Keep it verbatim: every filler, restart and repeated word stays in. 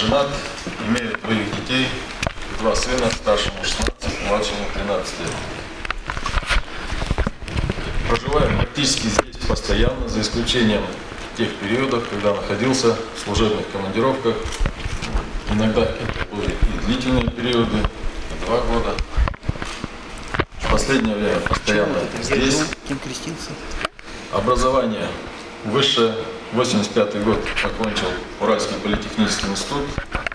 женат, имею двоих детей, два сына, старшему шестнадцать, младшему тринадцать лет. Проживаю практически здесь постоянно, за исключением тех периодов, когда находился в служебных командировках. Иногда это были и длительные периоды, и два года. В последнее время постоянно здесь. Кем крестился? Образование высшее. восемьдесят пятый год окончил Уральский политехнический институт.